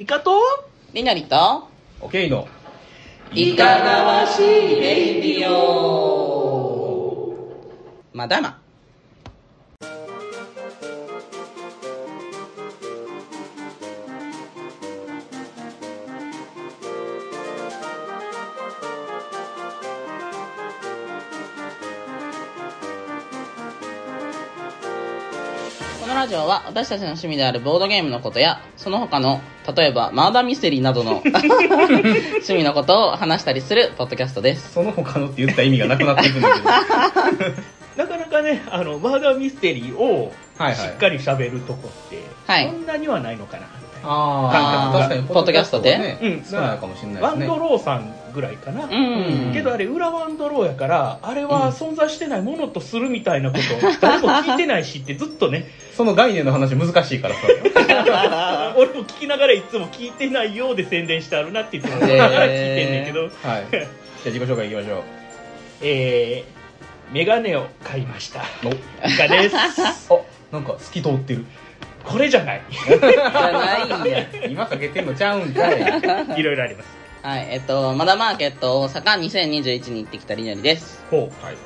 イカとりなりとオケイのいかがわしいレイディオまだま。このラジオは私たちの趣味であるボードゲームのことやその他の例えばマーダーミステリーなどの趣味のことを話したりするポッドキャストです。 その他のって言った意味がなくなっていくんだけどなかなかね、マーダーミステリーをしっかり喋るとこって、 はいそんなにはないのかな。 ああ、確かにポッドキャストでね、少ないかもしれないですね。 ワンドローさんぐらいかな、けどあれ裏ワンドローやからあれは存在してないものとするみたいなこと誰も聞いてないしってずっとねその概念の話難しいからさ俺も聞きながらいつも聞いてないようで宣伝してあるなっていつも思いながら聞いてんねんけど、 はい。じゃあ自己紹介いきましょう。 メガネを買いました。 お、 イカです。 なんか透き通ってる。 これじゃないじゃないんや。 今かけてんのちゃうんかい。 いろいろあります。 はい、まだマーケット大阪2021に行ってきたりなりです。 ほう。 はい。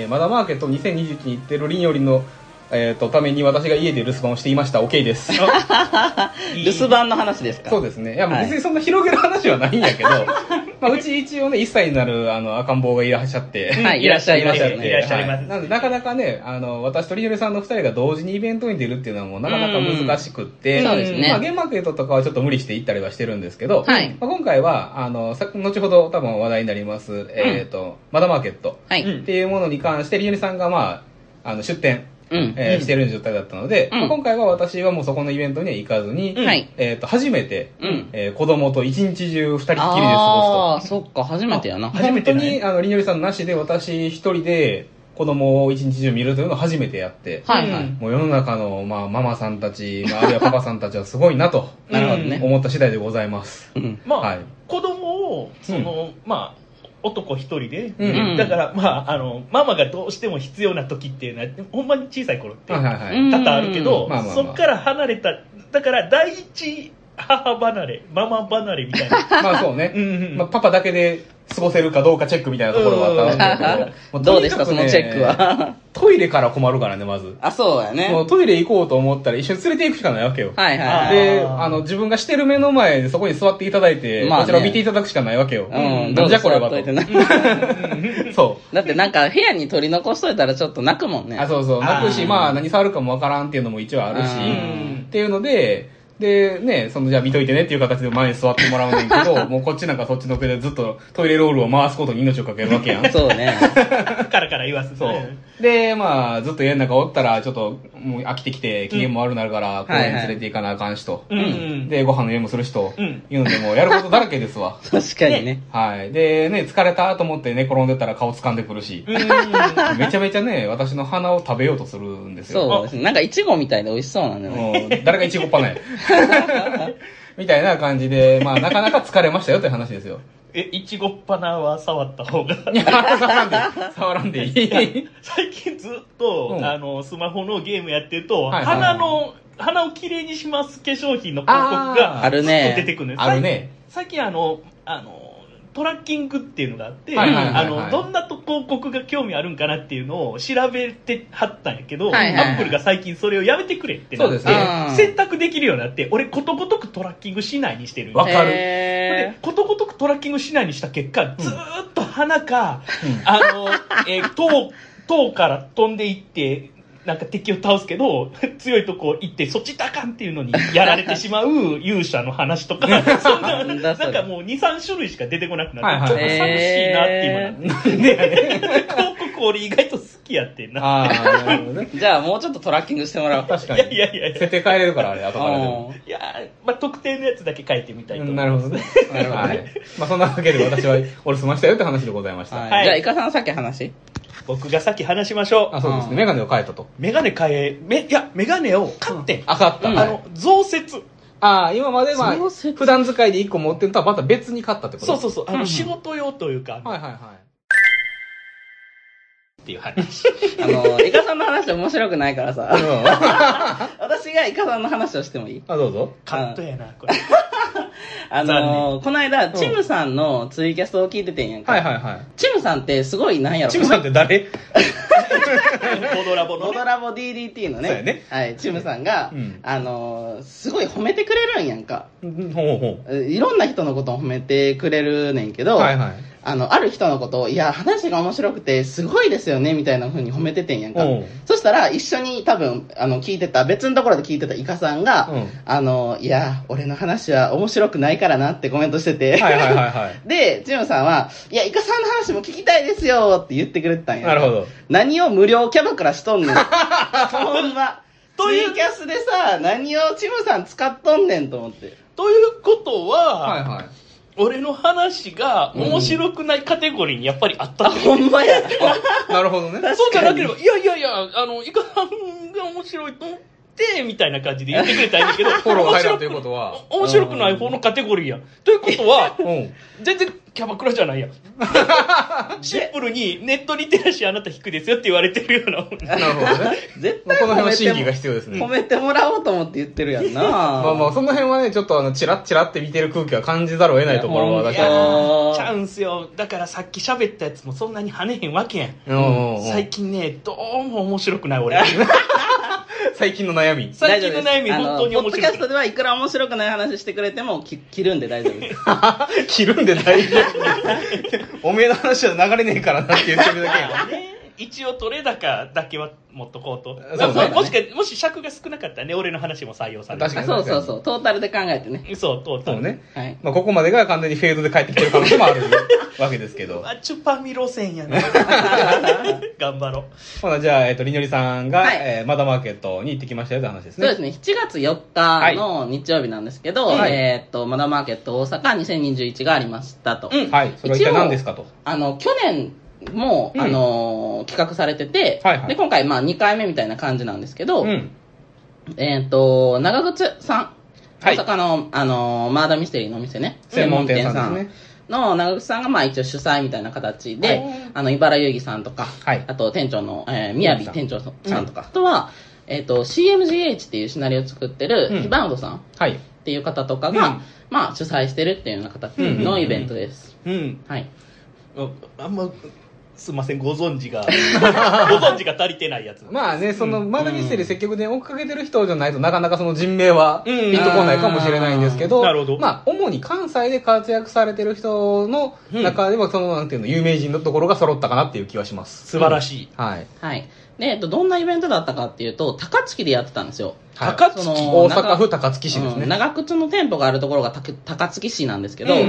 まだマーケット2021に行ってるりんよりのために私が家で留守番をしていました。OK です。 留守番の話ですか？ そうですね。いや、別にそんな広げる話はないんやけど、まあ、うち一応ね、1歳になる赤ん坊がいらっしゃって。 はい、いらっしゃいますね。 いらっしゃいます。 なので、なかなかね、私とりよりさんの2人が同時にイベントに出るっていうのはもうなかなか難しくって、 そうですね。 まあ、ゲームマーケットとかはちょっと無理して行ったりはしてるんですけど、 はい。 まあ、今回は、後ほど多分話題になります、まだマーケット。 はい。 っていうものに関して、りよりさんがまあ、出店。してる状態だったので、まあ、今回は私はもうそこのイベントには行かずに、初めて、子供と一日中二人っきりで過ごすと。 ああ、そっか、初めてやな。 初めてね。 本当に、りのりさんなしで私一人で子供を一日中見るというのを初めてやって、 はいはい。 もう世の中の、まあ、ママさんたち、あるいはパパさんたちはすごいなと、 なるほどね。 思った次第でございます。 まあ、子供を、まあ、男一人で、だからまあママがどうしても必要な時っていうのはほんまに小さい頃って多々あるけど、そっから離れただから第一母離れママ離れみたいなまあそうね、まあ、パパだけで過ごせるかどうかチェックみたいなところはあったんだけど、 どうでしたそのチェックは？ トイレから困るからね、まず。 あ、そうやね。 もうトイレ行こうと思ったら一緒に連れて行くしかないわけよ。 はいはい。 で、自分がしてる目の前でそこに座っていただいて、こちらを見ていただくしかないわけよ。なんじゃこれはと。 そう。だってなんか部屋に取り残しといたらちょっと泣くもんね。 あ、そうそう。泣くし、まあ何触るかもわからんっていうのも一応あるし、っていうので、で、ね、じゃあ見といてねっていう形で前に座ってもらうねんけど、もうこっちなんかそっちの手でずっとトイレロールを回すことに命をかけるわけやん。 そうね。 カラカラ言わす。 そう。で、まあ、ずっと家の中おったら、ちょっと、もう飽きてきて、機嫌も悪くなるから、公園連れて行かなあかんしと。で、ご飯の用意もするしと。いうので、もうやることだらけですわ。 確かにね。 はい。で、ね、疲れたと思って寝転んでたら顔掴んでくるし。めちゃめちゃね、私の鼻を食べようとするんですよ。 そうですね。なんかイチゴみたいで美味しそうなんだよね。 誰がイチゴっぱないみたいな感じで、まあ、なかなか疲れましたよという話ですよ。 いちごっぱなは触った方がいや、触らんでいい。 最近ずっと、スマホのゲームやってると、鼻をきれいにします化粧品の広告がずっと出てくるんです。 あるね。 最近トラッキングっていうのがあって、どんな広告が興味あるんかなっていうのを調べてはったんやけど、アップルが最近それをやめてくれってなって、選択できるようになって、俺ことごとくトラッキングしないにしてる。 わかる。 で、ことごとくトラッキングしないにした結果、ずーっと鼻か、塔から飛んでいって、なんか敵を倒すけど、強いとこ行って、そっちだかんっていうのにやられてしまう勇者の話とか、そんな、なんかもう2、3種類しか出てこなくなって、ちょっと寂しいなって今なって。広告俺意外と好きやってんな。 なるほどね。 じゃあもうちょっとトラッキングしてもらおう。 確かに。 いや。 設定変えれるから、あれ、後からでも。 いやまあ特定のやつだけ書いてみたいと思います。 なるほどね。なるほどね。まあそんなわけで私はお留守ましたよって話でございました。 じゃあ、イカさんさっき話僕がさっき話しましょう。 あ、そうですね。メガネを変えたと。 メガネを買ってん。 あ、買った。 増設。 今までは普段使いで1個持ってるとはまた別に買ったってこと？ そう。仕事用というか。 はい。 っていう話。 イカさんの話面白くないからさ。私がイカさんの話をしてもいい？ どうぞ。 カットやな、これ。 この間、チムさんのツイキャストを聞いててんやんか。 はいはいはい。 チムさんってすごいなんやろ。 チムさんって誰？ ボドラボの、 ボドラボ DDT のそうやね。 はい、チムさんが、すごい褒めてくれるんやんか。 ほうほう。 いろんな人のことを褒めてくれるねんけど、 はいはい。 ある人のことを、いや、話が面白くて、すごいですよね、みたいな風に褒めててんやんか。そしたら、一緒に多分、聞いてた、別のところで聞いてたイカさんが、いや、俺の話は面白くないからなってコメントしてて、 はいはいはいはい。 で、チムさんは、いや、イカさんの話も聞きたいですよって言ってくれてたんや。 なるほど。 何を無料キャバクラしとんねん。ほんま。ツイキャスでさ、何をチムさん使っとんねんと思って。 ということは、 はいはい。 俺の話が面白くないカテゴリーにやっぱりあったってほんまや。 なるほどね。 そうじゃなければ、いや、イカさんが面白いと思って、みたいな感じで言ってくれたらいいんだけど、 フォロー入らんということは。 面白くない方のカテゴリーやん。ということは、全然キャバクラじゃないやん。シンプルにネットリテラシーあなた低いですよって言われてるようなもん。 なるほどね。 絶対この辺は審議が必要ですね。 褒めてもらおうと思って言ってるやんな。 まあまあ、その辺はね、ちょっっとチラッチラって見てる空気は感じざるを得ないところは確かちゃうんすよ。だからさっき喋ったやつもそんなに跳ねへんわけやん。最近ね、どうも面白くない俺。 最近の悩み。 最近の悩み本当に面白くない。 ポッドキャストではいくら面白くない話してくれても切るんで大丈夫です。 切るんで大丈夫です。おめえの話は流れねえからなって言ってるだけやん。 一応取れ高だけは持っとこうと。もし尺が少なかったらね、俺の話も採用される。 確かに。そう。トータルで考えてね。 そう、トータル。 そうね。はい。まあ、ここまでが完全にフェードで帰ってきてる可能性もあるわけですけど。 チュパミ路線やな。頑張ろう。 ほな、じゃあ、りにょりさんが、マダマーケットに行ってきましたよって話ですね。 そうですね。7月4日の日曜日なんですけど、マダマーケット大阪2021がありましたと。 はい。それは一体何ですかと。 去年、もう、企画されてて、で、今回、2回目みたいな感じなんですけど、長靴さん、大阪の、マーダーミステリーのお店ね、 専門店さんの長靴さんが、一応主催みたいな形で、茨遊戯さんとか、あと店長の、宮城店長さんとか、あとは、CMGH っていうシナリオを作ってる、ヒバウンドさんっていう方とかが、主催してるっていうような形のイベントです。はい。 あんますいません、ご存知が足りてないやつ。 まあね、その、マダミステリー積極的に追っかけてる人じゃないとなかなかその人名はピンとこないかもしれないんですけど、 なるほど。 まあ、主に関西で活躍されてる人の中でも、その、なんていうの、有名人のところが揃ったかなっていう気はします。 素晴らしい。 はい。 はい。で、どんなイベントだったかっていうと、高槻でやってたんですよ。 高槻大阪府高槻市ですね。 長靴の店舗があるところが高槻市なんですけど、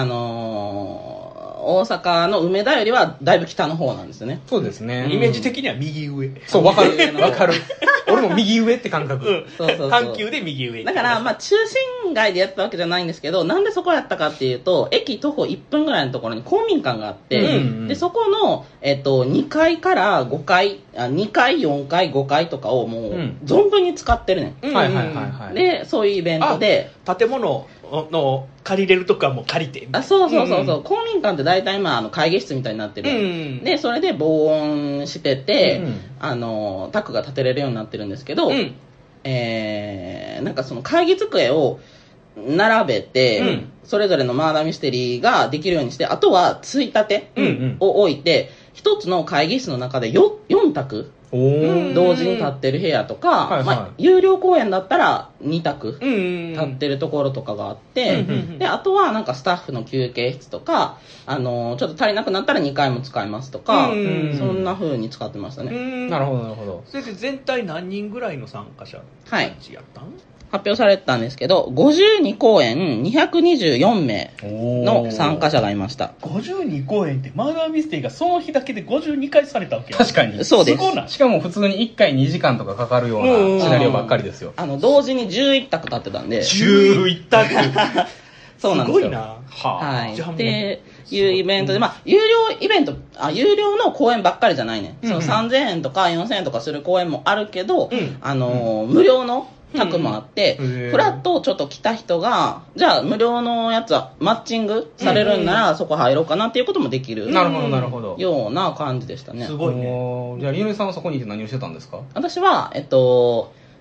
大阪の梅田よりはだいぶ北の方なんですよね。 そうですね。 イメージ的には右上。 そう、わかる。俺も右上って感覚。 そう。 阪急で右上。 だから、中心街でやったわけじゃないんですけど、なんでそこやったかっていうと、駅徒歩1分ぐらいのところに公民館があって、で、そこの、2階から5階、2階、4階、5階とかをもう、存分に使ってるねん。 はい。 で、そういうイベントで、 建物の借りれるとこはもう借りて。 そう。公民館って大体会議室みたいになってる。で、それで防音してて、タクが立てれるようになってるんですけど、なんかその会議机を並べて、それぞれのマーダーミステリーができるようにして、あとはついたてを置いて、一つの会議室の中で4択同時に立ってる部屋とか、有料公演だったら2択立ってるところとかがあって、で、あとはなんかスタッフの休憩室とか、ちょっと足りなくなったら2回も使いますとか、そんな風に使ってましたね。 なるほど。 それで全体何人ぐらいの参加者やったん？ 発表されてたんですけど、52公演224名の参加者がいました。 52公演ってマーダーミステリーがその日だけで52回されたわけや。 確かに。 そうです。 しかも普通に1回2時間とかかかるようなシナリオばっかりですよ。 同時に11択立ってたんで。 11択そうなんですよ。 すごいな。 はい。っていうイベントで、有料の公演ばっかりじゃないね。その3000円とか4000円とかする公演もあるけど、無料の卓もあって、フラッとちょっと来た人が、じゃあ無料のやつはマッチングされるんならそこ入ろうかなっていうこともできる。 なるほど。 ような感じでしたね。 すごいね。 じゃあ、りのりさんはそこにいて何をしてたんですか？ 私は、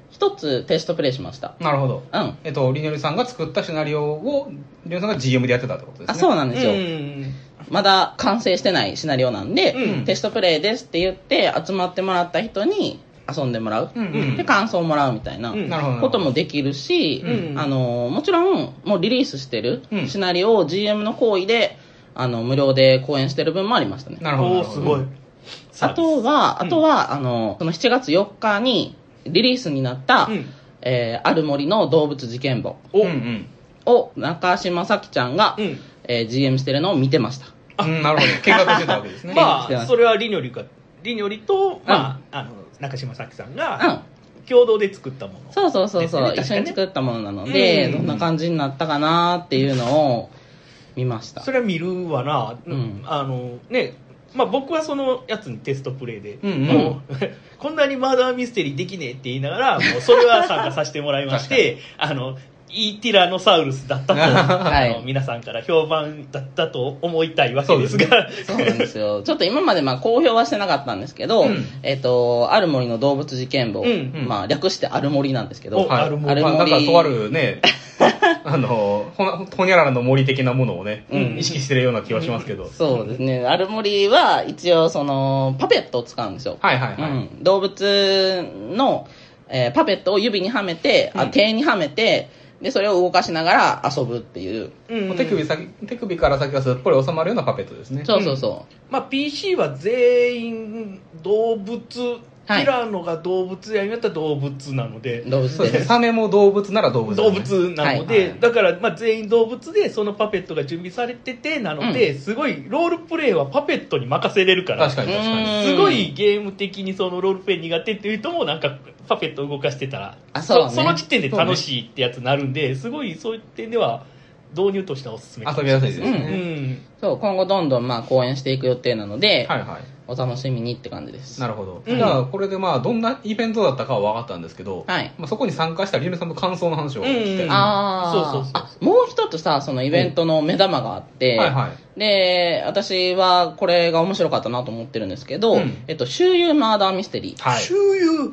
一つテストプレイしました。 なるほど。 うん。 りのりさんが作ったシナリオを、りのりさんが GM でやってたってことですね。 そうなんですよ。まだ完成してないシナリオなんで、テストプレイですって言って集まってもらった人に遊んでもらう。で、感想をもらうみたいなこともできるし、もちろんもうリリースしてるシナリオを GM の行為で、無料で講演してる分もありましたね。 なるほど。 すごい。 あとは、その7月4日にリリースになった、ある森の動物事件簿を中島咲ちゃんが、GM してるのを見てました。 なるほど。見学してたわけですね。 まあ、それはりにょりと、まあ、中島咲さんが、共同で作ったもの、 そう、一緒に作ったものなので、どんな感じになったかなっていうのを見ました。 それは見るわな。ね、まあ僕はそのやつにテストプレイで、もうこんなにマーダーミステリーできねえって言いながら、もうそれは参加させてもらいまして、いいティラノサウルスだったと、皆さんから評判だったと思いたいわけですが。 そうなんですよ。ちょっと今まで公表はしてなかったんですけど、ある森の動物事件簿、まあ略してある森なんですけど、 ある森。なんかとあるね、ほにゃららの森的なものをね、意識してるような気はしますけど。 そうですね。ある森は一応パペットを使うんですよ。動物の、パペットを指にはめて、手にはめて、で、それを動かしながら遊ぶっていう。 手首から先がすっぽり収まるようなパペットですね。 そう。 まあ PC は全員動物、ティラノが動物やんやったら動物なので。 動物です。 サメも動物なら動物、 動物なので、だからまあ全員動物でそのパペットが準備されててなので、すごいロールプレイはパペットに任せれるから。 確かに。 すごいゲーム的にそのロールプレイ苦手っていう人もなんかパペット動かしてたら、その時点で楽しいってやつになるんで、すごいそういう点では導入としてはおすすめ。 遊びやすいですね。 そう、今後どんどん講演していく予定なので、お楽しみにって感じです。 なるほど。じゃあこれでどんなイベントだったかは分かったんですけど、そこに参加したりのりさんの感想の話を聞きたい。 もう一つさ、そのイベントの目玉があって、で、私はこれが面白かったなと思ってるんですけど、周遊マーダーミステリー。 周遊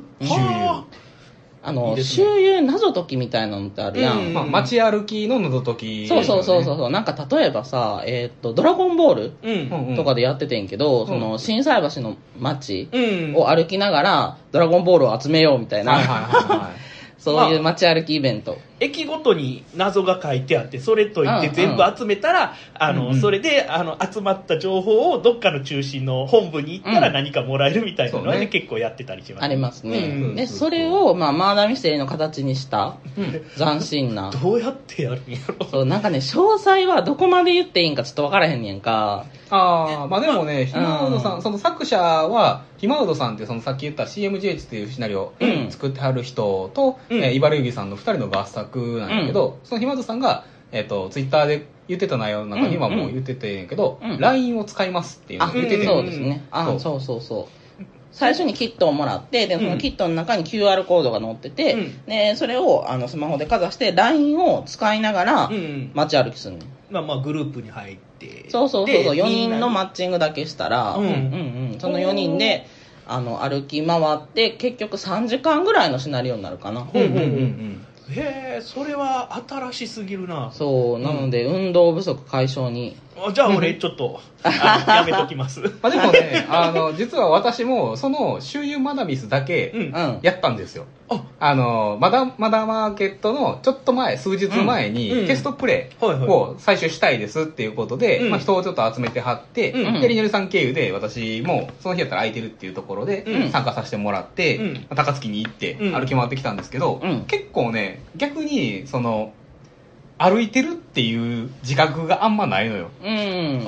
周遊謎解きみたいなのってあるやん。 街歩きの謎解き。 そう。なんか例えばさ、ドラゴンボールとかでやっててんけど、その、心斎橋の街を歩きながら、ドラゴンボールを集めようみたいな。そういう街歩きイベント。 駅ごとに謎が書いてあって、それ解いて全部集めたら、それで、集まった情報をどっかの中心の本部に行ったら何かもらえるみたいなので、結構やってたりします。 ありますね。で、それを、マーダーミステリーの形にした、斬新な。 どうやってやるんやろ。 そう、なんかね、詳細はどこまで言っていいんかちょっとわからへんねんか。 でもね、ひまうどさん、その作者は、ひまうどさんってさっき言った CMGH っていうシナリオを作ってはる人と、イバルユギさんの2人の合作なんやけど、そのひまうどさんが、ツイッターで言ってた内容の中にはもう言っててんやけど、LINE を使いますっていうのを言ってて。 そうですね。そう。最初にキットをもらって、で、そのキットの中に QR コードが載ってて、で、それをスマホでかざして、LINE を使いながら、街歩きするね。 グループに入って。 そう。4人のマッチングだけしたら、その4人で、歩き回って、結局3時間ぐらいのシナリオになるかな。 へえ、それは新しすぎるな。 そう、なので、運動不足解消に。 じゃあ俺ちょっとやめときます。 でもね、実は私もその周遊マダミスだけやったんですよ。マダマーケットのちょっと前、数日前にテストプレイを最初したいですっていうことで、人をちょっと集めてはって、で、りのりさん経由で私もその日やったら空いてるっていうところで参加させてもらって、高槻に行って歩き回ってきたんですけど、結構ね、逆に歩いてるっていう自覚があんまないのよ。もうね、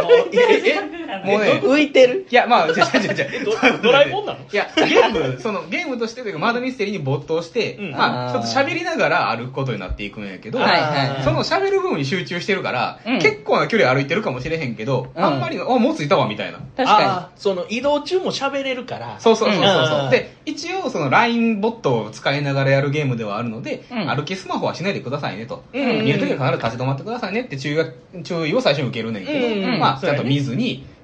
浮いてる？ いや、違う。 ドラえもんなの？ いや、ゲームとしてというか、マーダーミステリーに没頭して、ちょっと喋りながら歩くことになっていくんやけど、その喋る部分に集中してるから、結構な距離歩いてるかもしれへんけど、あんまり、もう着いたわ、みたいな。 確かに。移動中も喋れるから。 そう。で、一応LINE ボットを使いながらやるゲームではあるので、歩きスマホはしないでくださいねと。見るときは必ず立ち止まってくださいねって注意を最初に受けるねんけど、ちゃんと見ずに、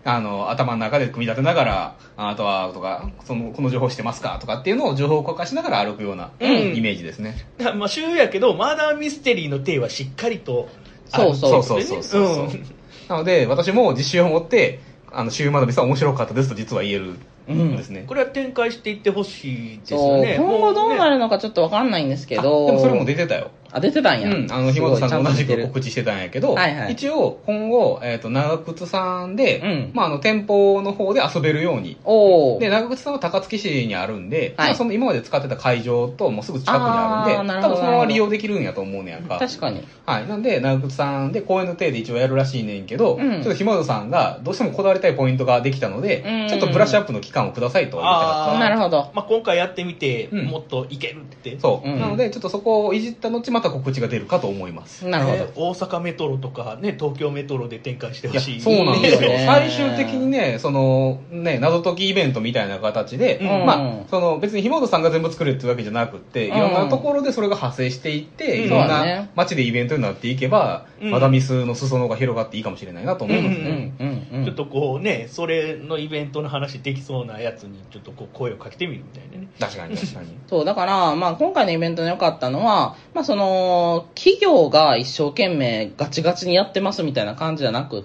頭の中で組み立てながら、あとは、とか、この情報してますかとかっていうのを情報を交換しながら歩くようなイメージですね。 まあ、主やけど、マーダーミステリーの体はしっかりとそうなので、私も自信を持って、シューマーダーミスは面白かったですと実は言える。ですね。 これは展開していってほしいですよね。 今後どうなるのかちょっとわかんないんですけど。 でもそれも出てたよ。 出てたんや。 ひもとさんと同じく告知してたんやけど、一応今後、長靴さんで、店舗の方で遊べるように。で、長靴さんは高槻市にあるんで、その今まで使ってた会場ともうすぐ近くにあるんで、多分そのまま利用できるんやと思うねやんか。 確かに。 はい。なんで、長靴さんで公演の体で一応やるらしいねんけど、ちょっとひもとさんがどうしてもこだわりたいポイントができたので、ちょっとブラッシュアップの期間をくださいと言いたかった。 なるほど。 まあ今回やってみて、もっといけるって。 そう。なので、ちょっとそこをいじった後、また告知が出るかと思います。 なるほど。 大阪メトロとかね、東京メトロで展開してほしい。 そうなんですよ。最終的にね、謎解きイベントみたいな形で、別にひもとさんが全部作るってわけじゃなくって、いろんなところでそれが派生していって、いろんな街でイベントになっていけば、マダミスの裾野が広がっていいかもしれないなと思いますね。 ちょっとこうね、それのイベントの話できそうなやつに、ちょっとこう声をかけてみるみたいなね。 確かに。 そう、だから、今回のイベントで良かったのは、企業が一生懸命ガチガチにやってますみたいな感じじゃなくって、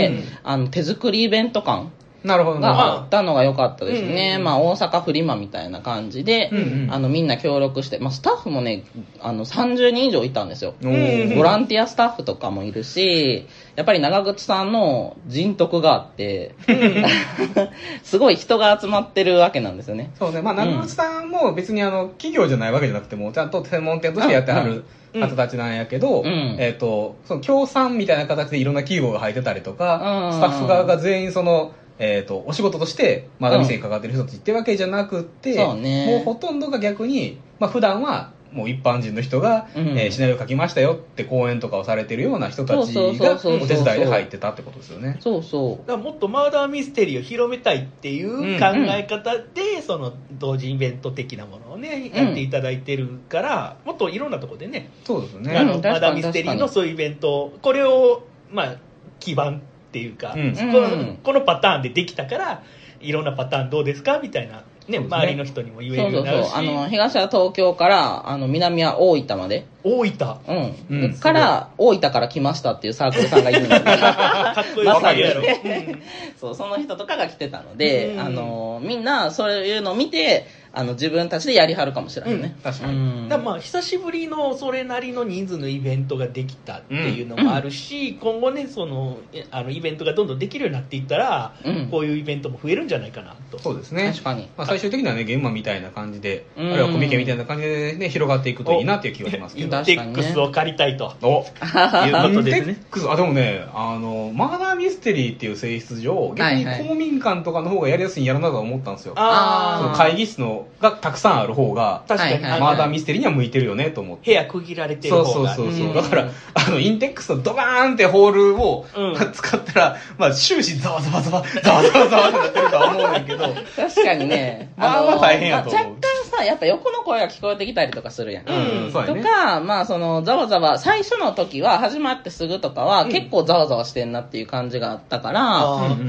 手作りイベント感があったのが良かったですね。大阪フリマみたいな感じで、みんな協力して、スタッフもね、30人以上いたんですよ。ボランティアスタッフとかもいるし、やっぱり長靴さんの人徳があって、すごい人が集まってるわけなんですよね。 そうね。長靴さんも別に企業じゃないわけじゃなくても、ちゃんと専門店としてやってはる方たちなんやけど、その協賛みたいな形でいろんな企業が入ってたりとか、スタッフ側が全員お仕事としてまだ店にかかってる人たちってわけじゃなくて、もうほとんどが逆に、普段はもう一般人の人が、シナリオ書きましたよって講演とかをされてるような人たちがお手伝いで入ってたってことですよね。 だからもっとマーダーミステリーを広めたいっていう考え方で、その同時イベント的なものをね、やっていただいてるから、もっといろんなところでね、 そうですね。 マーダーミステリーのそういうイベント、これを、基盤っていうか、このパターンでできたから、いろんなパターンどうですかみたいな。ね、周りの人にも言えるようになるし。 東は東京から、南は大分まで。 大分から、大分から来ましたっていうサークルさんがいるんですかっこいいわかるやろ。 そう、その人とかが来てたので、みんなそういうのを見て、自分たちでやりはるかもしれないね。 確かに。 久しぶりのそれなりの人数のイベントができたっていうのもあるし、今後ね、イベントがどんどんできるようになっていったら、こういうイベントも増えるんじゃないかなと。 そうですね。 確かに。 最終的にはね、現場みたいな感じで、あるいはコミケみたいな感じでね、広がっていくといいなっていう気がしますけど。 インテックスを借りたいと。いうことですね。 インテックス、でもね、マーダーミステリーっていう性質上、逆に公民館とかの方がやりやすいんやろなと思ったんですよ。その会議室がたくさんある方が、 確かにマーダーミステリーには向いてるよねと思って。 部屋区切られてる方が。 そう。だから、インテックスのドバーンってホールを使ったら、終始ザワザワってなってるとは思うんだけど。 確かにね。 大変やと思う。 若干さ、やっぱ横の声が聞こえてきたりとかするやん。 そうやね。 とか、ざわざわ、最初の時は、始まってすぐとかは、結構ざわざわしてんなっていう感じがあったから、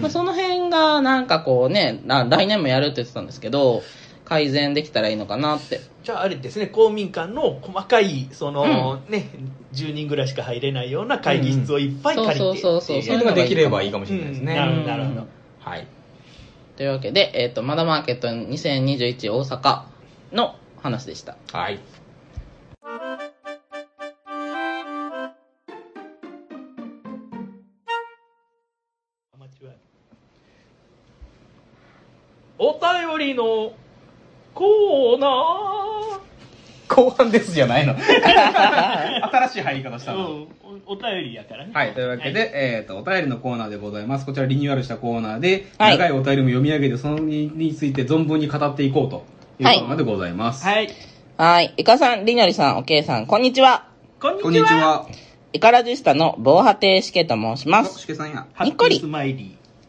その辺がなんかこうね、来年もやるって言ってたんですけど、改善できたらいいのかなって。 じゃああれですね、公民館の細かい、ね、10人ぐらいしか入れないような会議室をいっぱい借りて。 そういうのができればいいかもしれないですね。 なるほど。 はい。 というわけで、マダマーケット2021大阪の話でした。 はい。 お便りのコーナー後半ですじゃないの。新しい入り方したの。 お便りやからね。 はい、というわけで、お便りのコーナーでございます。こちらリニューアルしたコーナーで、長いお便りも読み上げて、そのについて存分に語っていこうというコーナーでございます。 はい。 はい。イカさん、りのりさん、おけいさん、こんにちは。 こんにちは。 イカラジスタの防波堤しけと申します。 しけさんや。 にっこり。スマイリー。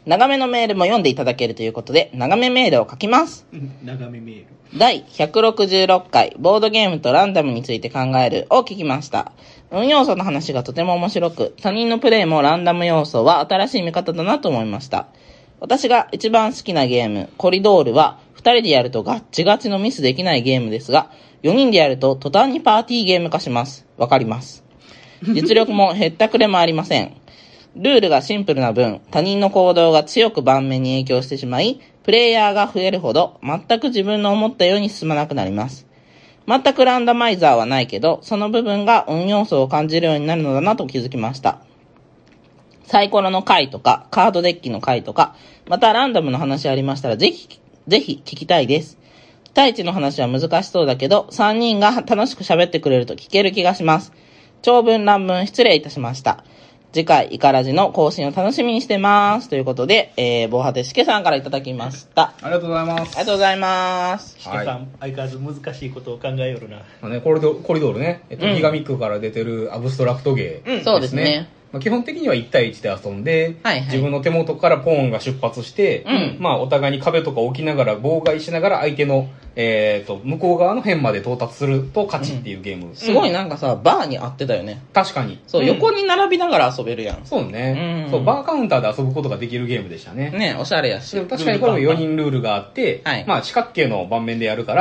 長めのメールも読んでいただけるということで、長めメールを書きます。 長めメール。 第166回、ボードゲームとランダムについて考えるを聞きました。運要素の話がとても面白く、他人のプレイもランダム要素は新しい見方だなと思いました。私が一番好きなゲーム、コリドールは、2人でやるとガッチガチのミスできないゲームですが、4人でやると途端にパーティーゲーム化します。わかります。実力もへったくれもありません。ルールがシンプルな分、他人の行動が強く盤面に影響してしまい、プレイヤーが増えるほど、全く自分の思ったように進まなくなります。全くランダマイザーはないけど、その部分が運要素を感じるようになるのだなと気づきました。サイコロの回とか、カードデッキの回とか、またランダムの話ありましたら、ぜひ聞きたいです。期待値の話は難しそうだけど、3人が楽しく喋ってくれると聞ける気がします。長文乱文失礼いたしました。次回、イカラジの更新を楽しみにしてます。ということで、防波堤しけさんからいただきました。 ありがとうございます。 ありがとうございます。 しけさん、相変わらず難しいことを考えよるな。 コリドールね、ギガミックから出てるアブストラクトゲーですね。 そうですね。 基本的には1対1で遊んで、自分の手元からポーンが出発して、お互いに壁とか置きながら妨害しながら相手の、向こう側の辺まで到達すると勝ちっていうゲーム。 すごいなんかさ、バーに合ってたよね。 確かに。 そう、横に並びながら遊べるやん。 そうね。そう、バーカウンターで遊ぶことができるゲームでしたね。 ね、おしゃれやし。 確かにこれも4人ルールがあって、四角形の盤面でやるから、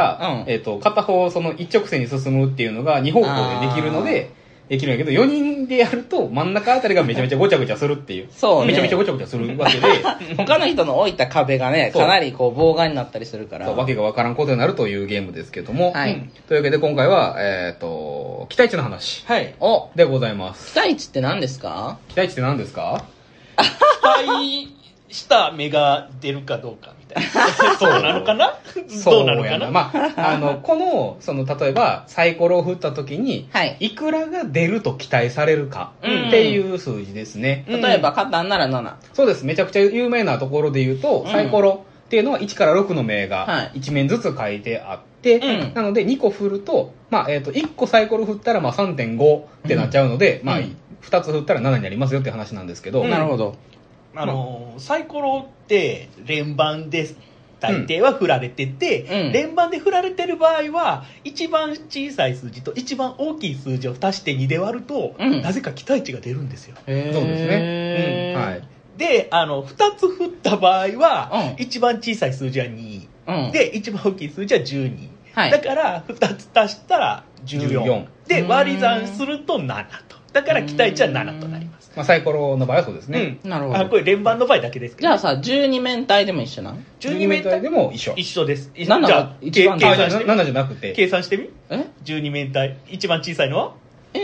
片方その一直線に進むっていうのが2方向でできるので、できるんやけど、4人でやると真ん中あたりがめちゃめちゃごちゃごちゃするっていう。 そうね。 めちゃめちゃごちゃごちゃするわけで。 他の人の置いた壁がね、かなりこう妨害になったりするから。 そう、わけがわからんことになるというゲームですけども。はい。というわけで今回は、期待値の話。 はい。 でございます。 期待値って何ですか？ 期待値って何ですか？ 期待した目が出るかどうか。そうなのかな？どうなのかな？ この、例えば、サイコロを振った時に、いくらが出ると期待されるかっていう数字ですね。 例えば、カタンなら7。 そうです。めちゃくちゃ有名なところで言うと、サイコロっていうのは1から6の目が1面ずつ書いてあって、なので2個振ると、1個サイコロ振ったら3.5ってなっちゃうので、2つ振ったら7になりますよって話なんですけど。 なるほど。 サイコロって連番で大抵は振られてて、連番で振られてる場合は一番小さい数字と一番大きい数字を足して2で割ると、なぜか期待値が出るんですよ。 そうですね。はい。 で、2つ振った場合は、一番小さい数字は2、で一番大きい数字は12、だから2つ足したら14で割り算すると7と、だから期待値は7となります。 サイコロの場合はそうですね。 なるほど。 これ連番の場合だけですけど。 じゃあさ、12面体でも一緒なの ？12面体でも一緒。 一緒です。 7が一番計算してみ。7じゃなくて。 計算してみ。12面体。一番小さいのは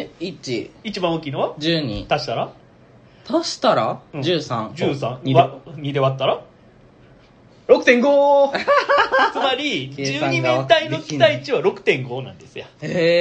1。 一番大きいのは 12。 足したら 13。 13。2で割ったら 6.5 つまり、12面体の期待値は 6.5 なんですよ。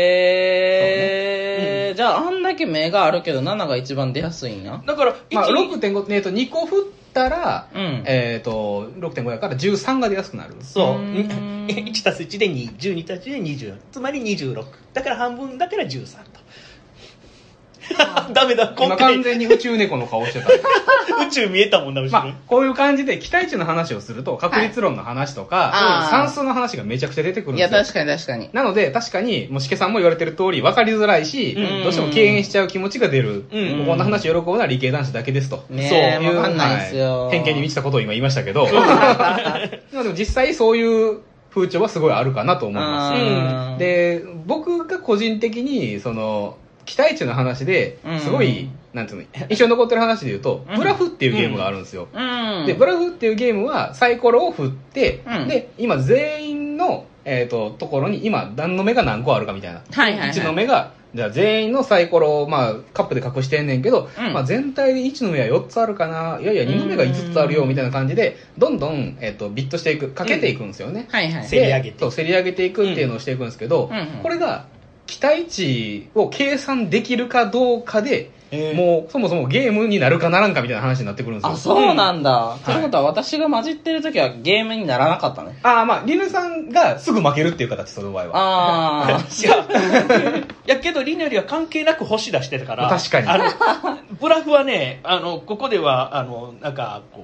じゃあ、あんだけ目があるけど、7が一番出やすいんや。 だから、 6.5、2個振ったら、6.5 やから13が出やすくなる。 そう。1たす1で2、12たす1で24。つまり26。だから半分だから13と。ダメだ、 今完全に宇宙猫の顔してた。 宇宙見えたもんな、後ろ。 こういう感じで期待値の話をすると、確率論の話とか、算数の話がめちゃくちゃ出てくるんですよ。 いや、確かに確かに。 なので、確かに、もしけさんも言われてる通り、分かりづらいし、どうしても敬遠しちゃう気持ちが出る。こんな話喜ぶのは理系男子だけですと。 そういう、わかんないですよ。 偏見に満ちたことを今言いましたけど。でも実際そういう風潮はすごいあるかなと思います。で、僕が個人的に、期待値の話ですごい、なんていうの、印象に残ってる話で言うと、ブラフっていうゲームがあるんですよ。で、ブラフっていうゲームはサイコロを振って、で、今全員の、ところに今何の目が何個あるかみたいな。1の目が、じゃあ全員のサイコロをカップで隠してんねんけど、全体で1の目は4つあるかな、いやいや2の目が5つあるよみたいな感じで、どんどん、ビットしていく、かけていくんですよね。 競り上げて。 そう、競り上げていくっていうのをしていくんですけど、これが、期待値を計算できるかどうかで、もうそもそもゲームになるかならんかみたいな話になってくるんですよ。 あ、そうなんだ。ということは私が混じってる時はゲームにならなかったね。 リヌさんがすぐ負けるっていう形、その場合は。 いやけどリヌよりは関係なく星出してたから。 確かに。 ブラフはね、ここでは、なんかこう、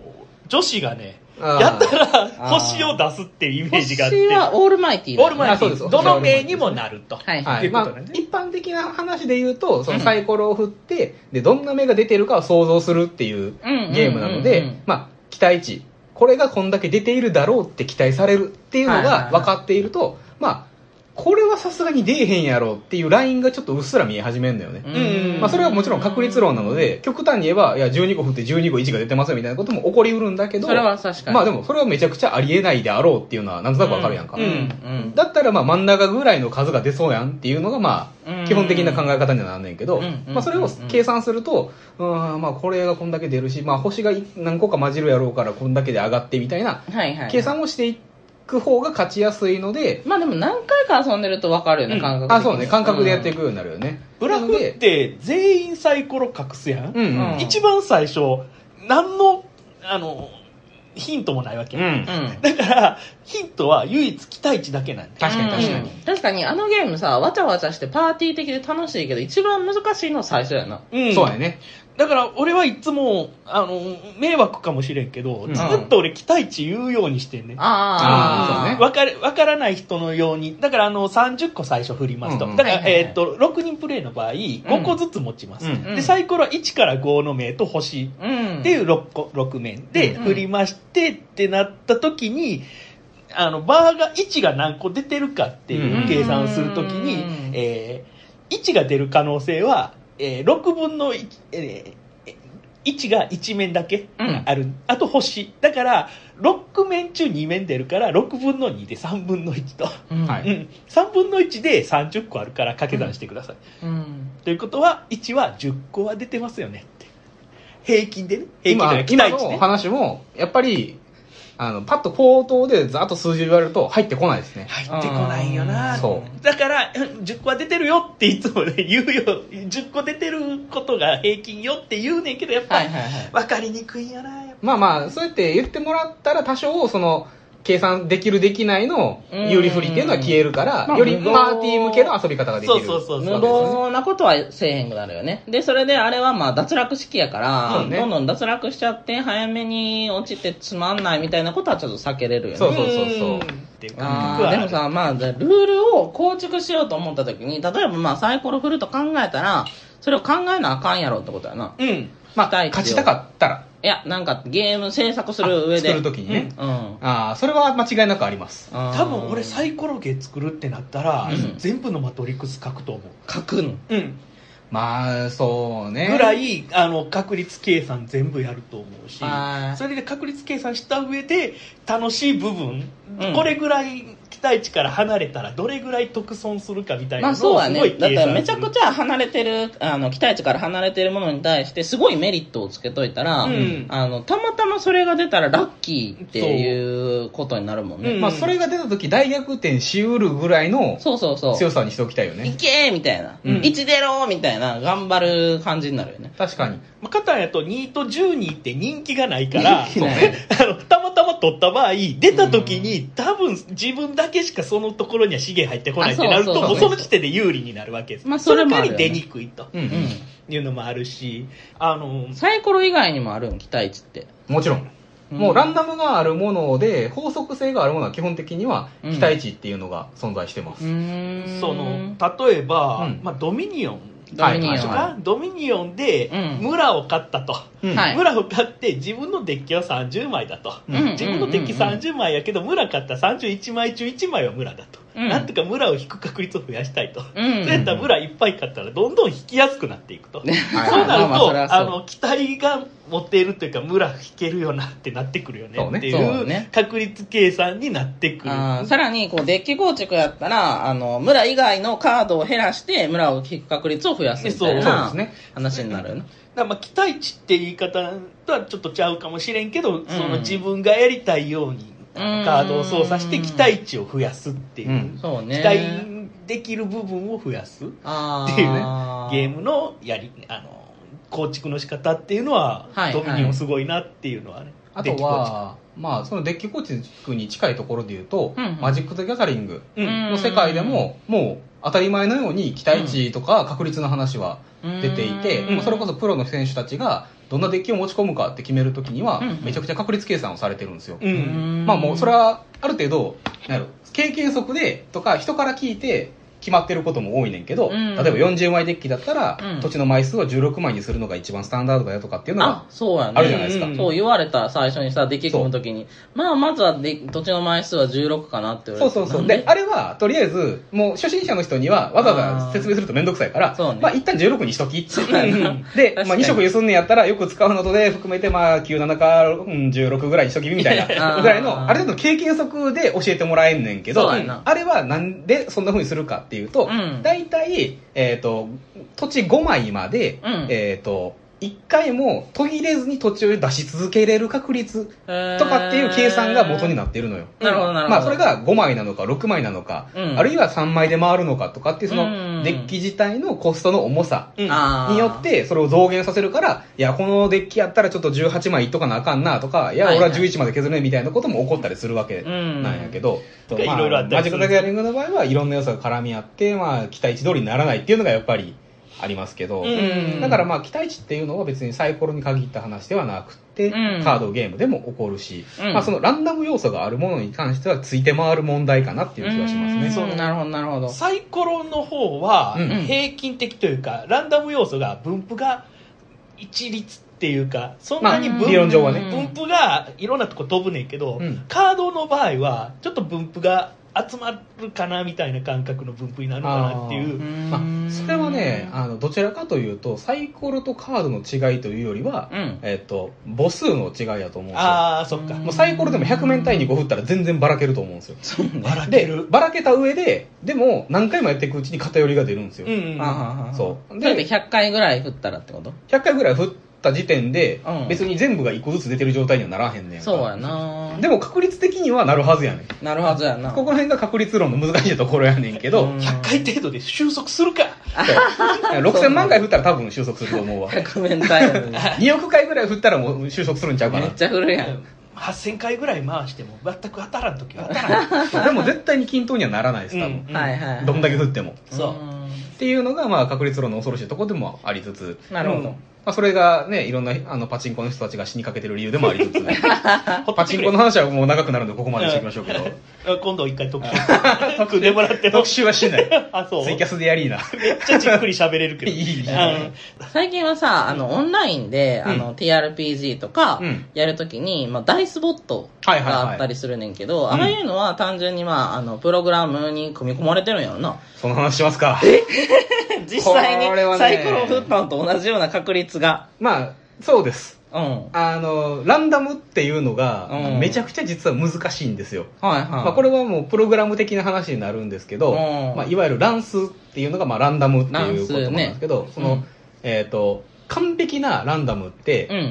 女子がね、やったら星を出すっていうイメージがあって。 星はオールマイティー。 オールマイティー。どの名にもなると。 はいはい。まあ、一般的な話で言うと、そのサイコロを振って、で、どんな目が出てるかを想像するっていうゲームなので、まあ、期待値。これがこんだけ出ているだろうって期待されるっていうのが分かっていると、まあ、これはさすがに出えへんやろっていうラインがちょっとうっすら見え始めるんだよね。まあそれはもちろん確率論なので、極端に言えば、いや、12個振って12個1が出てますよみたいなことも起こりうるんだけど、 それは確かに。 まあでもそれはめちゃくちゃありえないであろうっていうのはなんとなくわかるやんか。だったらまあ真ん中ぐらいの数が出そうやんっていうのがまあ、基本的な考え方にはなんねんけど、まあそれを計算すると、まあこれがこんだけ出るし、まあ星が何個か混じるやろうからこんだけで上がってみたいな、計算をしていく方が勝ちやすいので、 まあでも何回か遊んでると分かるよね、感覚的に。 そうね、感覚でやっていくようになるよね。 ブラフって全員サイコロ隠すやん。一番最初、何の、ヒントもないわけ。だから、ヒントは唯一期待値だけなんだ。 確かに確かに。 確かにあのゲームさ、わちゃわちゃしてパーティー的で楽しいけど、一番難しいのは最初やな。 そうやね。 だから俺はいつも迷惑かもしれんけど、ずっと俺期待値言うようにしてんね。わからない人のように。だから30個最初振りますと。だから6人プレイの場合5個ずつ持ちます。でサイコロは1から5の名と星っていう6面で振りましてってなった時に、バーが1が何個出てるかっていう計算をするときに、1が出る可能性は6分の1、1が1面だけある。あと星。だから、6面中2面出るから、6分の2で3分の1と。3分の1で30個あるから掛け算してください。ということは、1は10個は出てますよねって。平均でね。平均で今の話も、やっぱり、パッと口頭でざっと数字言われると入ってこないですね。 入ってこないよな。だから、10個は出てるよっていつもね、言うよ。10個出てることが平均よって言うねんけど、やっぱ、分かりにくいよな。 まあまあ、そうやって言ってもらったら多少、計算できるできないの有利不利っていうのは消えるから、よりパーティー向けの遊び方ができる。 無謀なことはせえへんくなるよね。で、それであれはまあ脱落式やから、どんどん脱落しちゃって早めに落ちてつまんないみたいなことはちょっと避けれるよね。 そう。 でもさ、まあ、ルールを構築しようと思った時に、例えばまあサイコロ振ると考えたら、それを考えなあかんやろってことやな。 まあ、勝ちたかったら。 いや、なんかゲーム制作する上で。 作るときにね。それは間違いなくあります。 多分俺サイコロゲー作るってなったら、全部のマトリックス書くと思う。 書くの？ まあ、そうね。 ぐらい、確率計算全部やると思うし、それで確率計算した上で、楽しい部分、これぐらい期待値から離れたら、どれぐらい得損するかみたいなのをすごい計算する。まあそうやね。だってめちゃくちゃ離れてる、 期待値から離れてるものに対して、すごいメリットをつけといたら、たまたまそれが出たらラッキーっていうことになるもんね。 まあそれが出た時大逆転しうるぐらいの強さにしておきたいよね。 いけーみたいな。1出ろーみたいな。頑張る感じになるよね。 確かに。 カタンやと2と12って人気がないからたまたま取った場合出た時に多分自分だけしかそのところには資源入ってこないってなるともうその時点で有利になるわけです。それから出にくいというのもあるし、 サイコロ以外にもあるん期待値って。 もちろん。もうランダムがあるもので法則性があるものは基本的には期待値っていうのが存在してます。 例えば、ドミニオンドミニオンで村を買ったと、村を買って自分のデッキは30枚だと、自分のデッキ30枚やけど村買った31枚中1枚は村だと、なんとか村を引く確率を増やしたいと、そうやったら村いっぱい買ったらどんどん引きやすくなっていくと、そうなると期待が持っているというか村引けるよなってなってくるよねっていう確率計算になってくる。 さらにこうデッキ構築やったら村以外のカードを減らして村を引く確率を増やすみたいな話になるよね。 だから期待値って言い方とはちょっとちゃうかもしれんけど、その自分がやりたいようにカードを操作して期待値を増やすっていう、期待できる部分を増やすっていうね、ゲームの構築の仕方っていうのは、ドミニオンすごいなっていうのはね。 あとはまあそのデッキ構築に近いところで言うと、マジック・ザ・ギャザリングの世界でももう当たり前のように期待値とか確率の話は出ていて、それこそプロの選手たちがどんなデッキを持ち込むかって決めるときにはめちゃくちゃ確率計算をされてるんですよ。まあもうそれはある程度経験則でとか人から聞いて決まってることも多いねんけど、例えば40枚デッキだったら、土地の枚数を16枚にするのが一番スタンダードだよとかっていうのがあるじゃないですか。 そう言われた最初にさ、デッキ組むときに、まずは土地の枚数は16かなって言われて。 そう。で、あれは、とりあえず、もう初心者の人にはわざわざ説明するとめんどくさいから、まあ一旦16にしときって。で、まあ2色ゆすんねやったらよく使うのとで含めて、まあ97か16ぐらいにしときみたいなぐらいの、ある程度の経験則で教えてもらえんねんけど、あれはなんでそんな風にするかっていうと、大体、土地5枚まで、1回も途切れずに土地を出し続けれる確率とかっていう計算が元になっているのよ。 なるほど、なるほど。 まあそれが5枚なのか6枚なのか、あるいは3枚で回るのかとかっていうそのデッキ自体のコストの重さによってそれを増減させるから、いやこのデッキやったらちょっと18枚いっとかなあかんなとか、いや俺は11まで削るねみたいなことも起こったりするわけなんやけど、 いろいろあったりする。 マジック・ザ・ギャザリングの場合はいろんな要素が絡み合って、まあ期待値通りにならないっていうのがやっぱりありますけど、だからまあ期待値っていうのは別にサイコロに限った話ではなくて、カードゲームでも起こるし、まあそのランダム要素があるものに関してはついて回る問題かなっていう気がしますね。 そうなるほどなるほど。 サイコロの方は平均的というか、ランダム要素が分布が一律っていうか、そんなに理論上はね分布がいろんなとこ飛ぶねんけど、カードの場合はちょっと分布が集まるかなみたいな感覚の分布になるのかなっていう。 まあ、それはね、どちらかというとサイコロとカードの違いというよりは、母数の違いだと思うんですよ。 ああ、そっか。 もうサイコロでも100面単位に5振ったら全然ばらけると思うんですよ。 ばらける。 でばらけた上ででも何回もやっていくうちに偏りが出るんですよ。 そうで100回ぐらい振ったらってこと ？100回ぐらい振った時点で、別に全部が1個ずつ出てる状態にはならへんねん。 そうやな。 でも確率的にはなるはずやねん。 なるはずやな。 ここら辺が確率論の難しいところやねんけど、 100回程度で収束するか。 6000万回振ったら多分収束すると思うわ。 100面単位 2億回ぐらい振ったらもう収束するんちゃうかな。 めっちゃ振るやん。 8000回ぐらい回しても全く当たらん時は当たらん。 でも絶対に均等にはならないです、多分。どんだけ振っても。 そう。 っていうのが、まあ、確率論の恐ろしいところでもありつつ。 なるほど。 まあ、それがね、いろんなパチンコの人たちが死にかけてる理由でもありつつ、パチンコの話はもう長くなるのでここまでしておきましょうけど。 今度一回特集組んでもらっても。 特集はしない。 あ、そう。 ツイキャスでやりーな。 めっちゃじっくり喋れるけど。 いい最近はさ、オンラインで、TRPG とかやるときに、まあ、ダイスボットがあったりするねんけど、ああいうのは単純にまあ、プログラムに組み込まれてるんやろな。 その話しますか。 実際にサイコロを振ったのと同じような確率が。 まあ、そうです。 うん。 ランダムっていうのが、めちゃくちゃ実は難しいんですよ。 はいはい。 まあ、これはもうプログラム的な話になるんですけど、まあ、いわゆる乱数っていうのが、まあ、ランダムっていうことなんですけど、その、完璧なランダムって、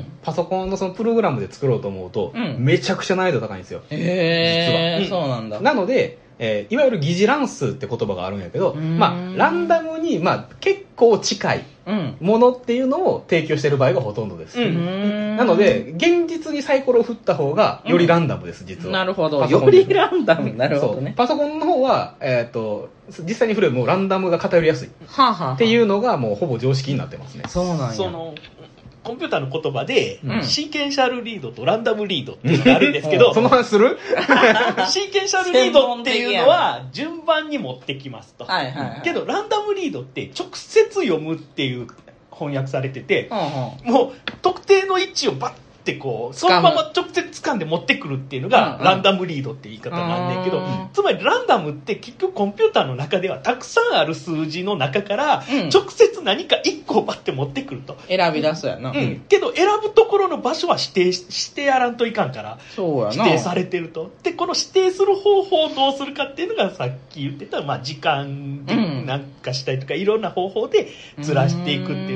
パソコンのそのプログラムで作ろうと思うと、めちゃくちゃ難易度高いんですよ。 へー、実は。そうなんだ。 なので、いわゆる疑似乱数って言葉があるんやけど、まあ、ランダムに、まあ、結構近いものっていうのを提供している場合がほとんどです。なので、現実にサイコロを振った方が、よりランダムです、実は。 なるほど。よりランダム。なるほどね。 パソコンの方は、実際に振ればもうランダムが偏りやすい。っていうのがもうほぼ常識になってますね。 そうなんや。 そのコンピューターの言葉で、シーケンシャルリードとランダムリードっていうのがあるんですけど、 その話するシーケンシャルリードっていうのは順番に持ってきますと。けど、ランダムリードって直接読むっていう翻訳されてて、もう特定の位置をバッてこう、そのまま直接掴んで持ってくるっていうのがランダムリードって言い方なんだけど、つまりランダムって結局コンピューターの中ではたくさんある数字の中から直接何か1個をバッて持ってくると。 選び出すやな。 けど選ぶところの場所は指定やらんといかんから、指定されてると。で、この指定する方法をどうするかっていうのがさっき言ってた、まあ時間でなんかしたりとかいろんな方法でずらしていくっていう。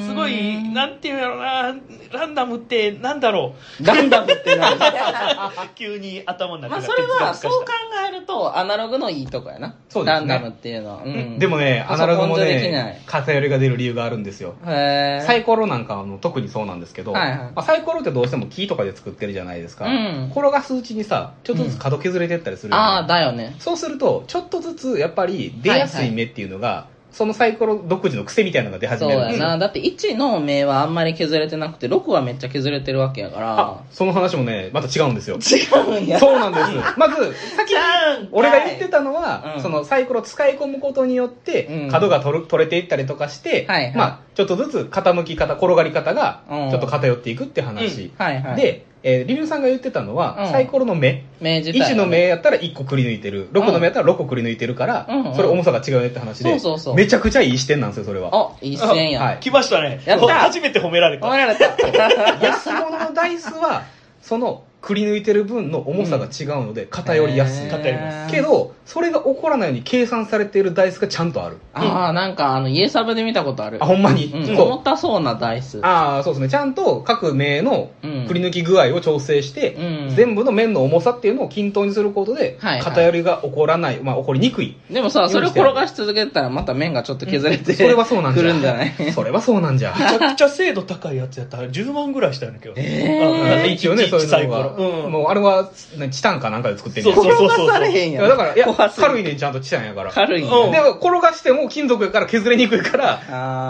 すごい、なんていうんやろな、ランダムってなんだろう。ランダムって何急に頭の中がそれはそう考えるとアナログのいいとこやな。 そうですね。 ランダムっていうのは。 でもね、アナログもね、偏りが出る理由があるんですよ。サイコロなんかは特にそうなんですけど、サイコロってどうしても木とかで作ってるじゃないですか。転がすうちにさ、ちょっとずつ角削れてったりする。 ああ、だよね。 そうすると、ちょっとずつやっぱり出やすい目っていうっていうのが、そのサイコロ独自の癖みたいなのが出始めるんですよ。 そうやな。だって1の目はあんまり削れてなくて、6はめっちゃ削れてるわけやから。 その話もね、また違うんですよ。 違うんや。 そうなんです。まず、先に、俺が言ってたのは、そのサイコロ使い込むことによって、角が取れていったりとかして、まあ、ちょっとずつ傾き方、転がり方が、ちょっと偏っていくって話。で、リリュウさんが言ってたのは、サイコロの目。1の目やったら1個くり抜いてる。6の目やったら6個くり抜いてるから、それ重さが違うねって話で、めちゃくちゃいい視点なんですよ、それは。 あ、いい視点や。 来ましたね。初めて褒められた。 褒められた。 安物のダイスは、その、くり抜いてる分の重さが違うので偏りやすい。 偏ります。 けど、それが起こらないように計算されているダイスがちゃんとある。 ああ、なんか家サブで見たことある。 あ、ほんまに。 重たそうなダイス。 ああ、そうですね。ちゃんと各面のくり抜き具合を調整して、全部の面の重さっていうのを均等にすることで、偏りが起こらない、まあ起こりにくい。 でもさ、それを転がし続けたらまた面がちょっと削れて、 それはそうなんじゃ。 くるんじゃないそれはそうなんじゃ。 めちゃくちゃ精度高いやつやったら10万ぐらいしたよね、今日。 一応ね、そういうのが。もうあれは、チタンかなんかで作ってんねん。 転がされへんやん。 だから、いや、軽いねん、ちゃんとチタンやから。 軽いねん。 でも、転がしても金属やから削れにくいから、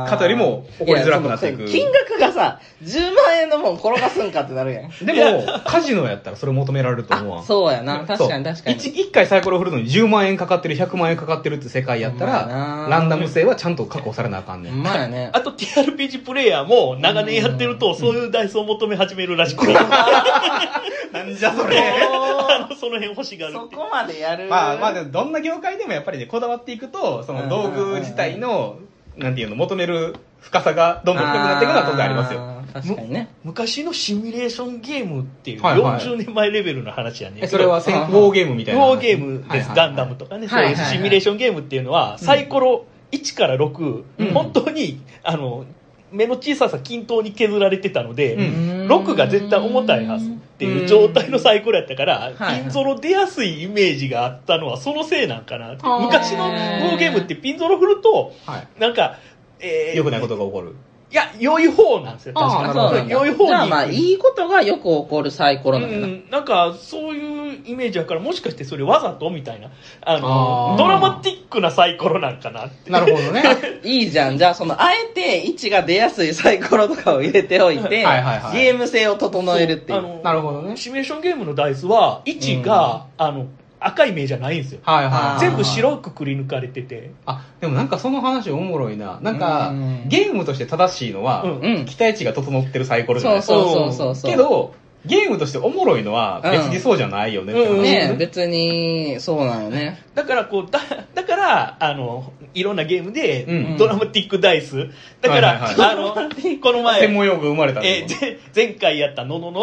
偏りも起こりづらくなっていく。 金額がさ、10万円のもん転がすんかってなるやん。 でも、カジノやったらそれ求められると思うわ。 そうやな。確かに確かに。 1回サイコロ振るのに10万円かかってる、100万円かかってるって世界やったら、ランダム性はちゃんと確保されなあかんねん。 まあね。 あと TRPG プレイヤーも長年やってると、そういうダイスを求め始めるらしくて。 なんじゃそれ。 その辺欲しがる。 そこまでやる。 まあでもどんな業界でもやっぱりね、こだわっていくと、その道具自体の、なんていうの、求める深さがどんどん深くなっていくのは当然ありますよ。 確かにね。 昔のシミュレーションゲームっていう40年前レベルの話やね。 それはウォーゲームみたいな。 ウォーゲームです。ガンダムとかね。そういうシミュレーションゲームっていうのは、サイコロ1から6、本当に、目の小ささ均等に削られてたので、6が絶対重たいはずっていう状態のサイコロやったから、ピンゾロ出やすいイメージがあったのはそのせいなんかなって。昔のウォーゲームってピンゾロ振ると、なんか、 良くないことが起こる。 いや、良い方なんですよ、確かに。良い方に。 じゃあまあ、いいことがよく起こるサイコロなんだな。 なんか、そういうイメージやから、もしかしてそれわざとみたいな、ドラマティックなサイコロなんかなって。 なるほどね。 いいじゃん。じゃあ、あえて位置が出やすいサイコロとかを入れておいて、ゲーム性を整えるっていう。 なるほどね。 シミュレーションゲームのダイスは、位置が、赤い目じゃないんですよ。全部白くくり抜かれてて。 でもなんかその話おもろいな。なんか、ゲームとして正しいのは、期待値が整ってるサイコロじゃないですか。 そう。 けど、ゲームとしておもろいのは別にそうじゃないよねって話。 ね、別に、そうなんよね。 だからだから、いろんなゲームで、ドラマティックダイス。だから、この前、 専門用語生まれた前回やった岡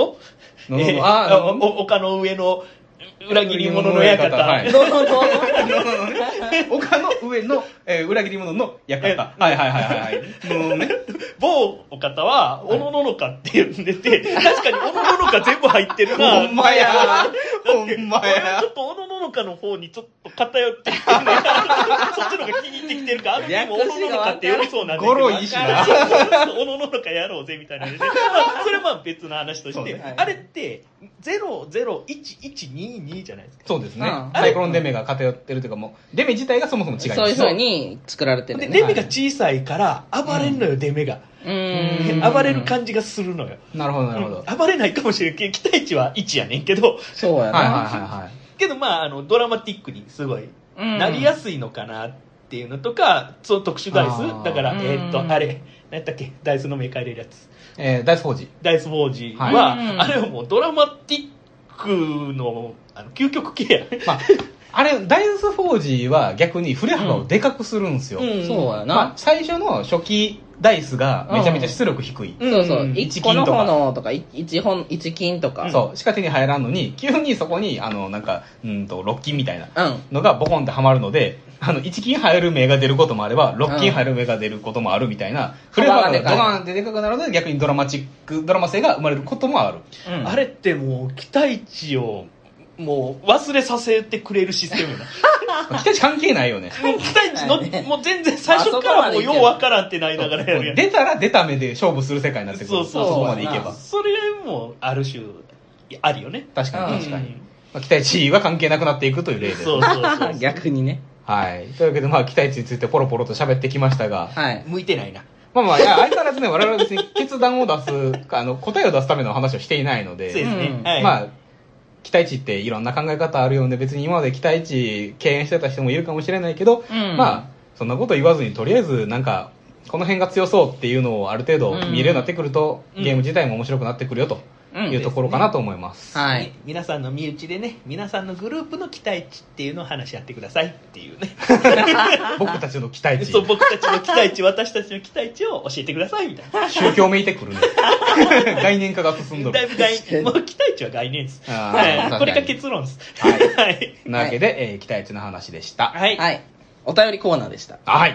の上の、裏切り者の館。 丘の上の、裏切り者の館。 某お方は、おのののかって呼んでて、確かにおのののか全部入ってるな。 ほんまや。ほんまや。 ちょっとおのののかの方にちょっと偏ってきてるね。そっちの方が気に入ってきてるから、でもおのののかって呼びそうなんだけど。 ゴロいいしな。 おのののかやろうぜみたいな。それは別の話として、あれって、0011122じゃないですか。 そうですね。サイコロの出目が偏ってるというか、もう、出目自体がそもそも違います。 そういう風に作られてるね。 で、出目が小さいから暴れんのよ、出目が。暴れる感じがするのよ。 なるほど、なるほど。 暴れないかもしれんけど、期待値は1やねんけど。 そうやな。 けど、まあ、ドラマティックにすごい、なりやすいのかなっていうのとか、その特殊ダイス。だから、あれ、何やったっけ、ダイスのメーカー入れるやつ。 ダイスフォージ。 ダイスフォージは、あれはもうドラマティックの、究極系や。 あれ、ダイスフォージは逆に振れ幅をでかくするんですよ。 そうやな。 最初の初期ダイスがめちゃめちゃ出力低い。 そう。1個の炎とか、1金とか。 そう、しか手に入らんのに、急にそこに、6金みたいなのがボコンってはまるので、1金入る目が出ることもあれば、6金入る目が出ることもあるみたいな、振れ幅がドカーンってでかくなるので、逆にドラマ性が生まれることもある。 あれってもう、期待値を、もう忘れさせてくれるシステム期待値関係ないよね。 期待値の、もう全然最初からもうようわからんってなりながらやるやん。 出たら出た目で勝負する世界になってくる。そこまでいけば。 それもある種、あるよね。 確かに。期待値は関係なくなっていくという例で。 逆にね。 はい。というわけで、まあ、期待値についてポロポロと喋ってきましたが、 はい。 向いてないな。 まあまあ、いや、相変わらずね、我々は別に決断を出す、答えを出すための話をしていないので、 そうですね。はい。 まあ、期待値っていろんな考え方あるようで、別に今まで期待値敬遠してた人もいるかもしれないけど、まあ、そんなこと言わずに、とりあえずなんか、この辺が強そうっていうのをある程度見えるようになってくると、ゲーム自体も面白くなってくるよというところかなと思います。 はい。 皆さんの身内でね、皆さんのグループの期待値っていうのを話し合ってくださいっていうね。 僕たちの期待値。 そう、僕たちの期待値、私たちの期待値を教えてくださいみたいな。 宗教めいてくるね。概念化が進んどる。 だいぶもう期待値は概念です。はい。これが結論です。 はい。なわけで、期待値の話でした。 はい。はい。お便りコーナーでした。 はい。